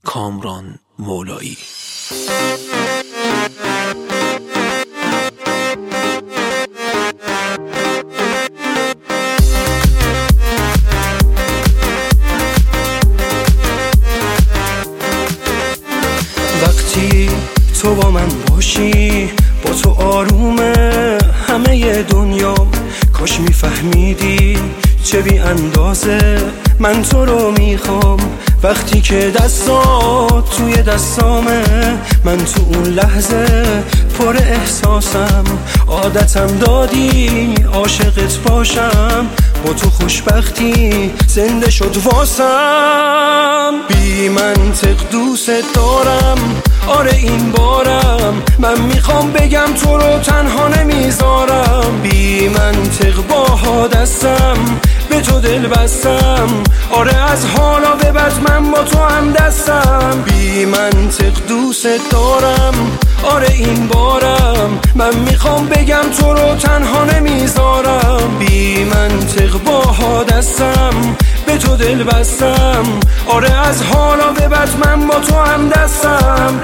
کامران مولایی. وقتی تو با من باشی، با تو آرومه همه دنیام. کاش میفهمیدی چه بی اندازه من تو رو میخوام. وقتی که دستات توی دستامه، من تو اون لحظه پر احساسم. عادتم دادی عاشقت باشم، با تو خوشبختی زنده شد واسم. بی منطق دوست دارم، آره این بارم. من میخوام بگم تو رو تنها نمیذارم. بی منطق با دستم به تو دل بستم. آره از حالا به بعد من با تو هم دستم. بی منطق دوست دارم، آره این بارم. من میخوام بگم تو رو تنها نمیذارم. بی منطق با دستم به تو دل بستم. آره از حالا به بعد من با تو هم دستم.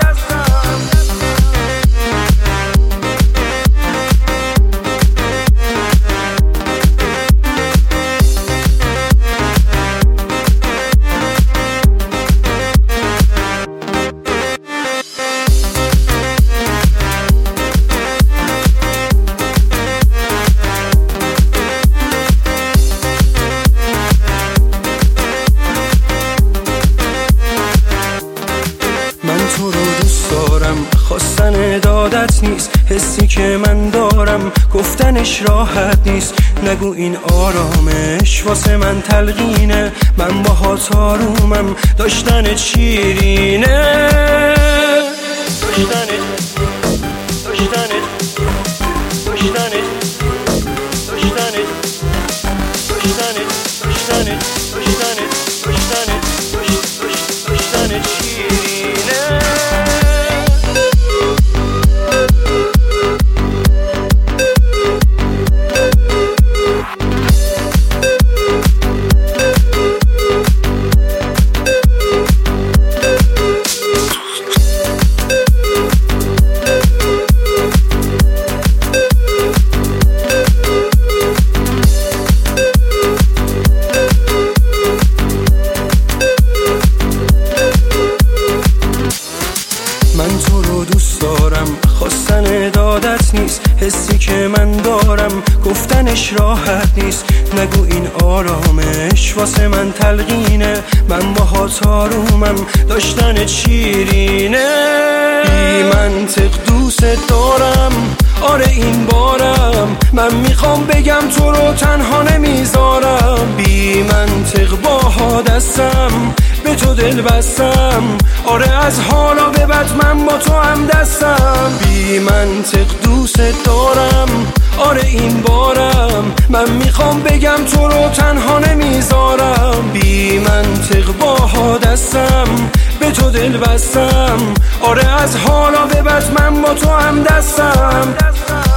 تو رو دوست دارم، خواستن دادت نیست. حسی که من دارم گفتنش راحت نیست. نگو این آرامش واسه من تلقینه. من باهات آرومم، داشتنت شیرینه. من تو رو دوست دارم، خواستن دادت نیست. حسی که من دارم گفتنش راحت نیست. نگو این آرامش واسه من تلقینه. من باهات آرومم، داشتنت شیرینه. بی منطق دوست دارم، آره این بارم. من میخوام بگم تو رو تنها نمیذارم. بی منطق با دستم به تو دل بستم. آره از حالا به بعد من با تو هم دستم. بی منطق دوست دارم، آره این بارم. من میخوام بگم تو رو تنها نمیذارم. بی منطق با دستم به تو دل بستم. آره از حالا به بعد من با تو هم دستم.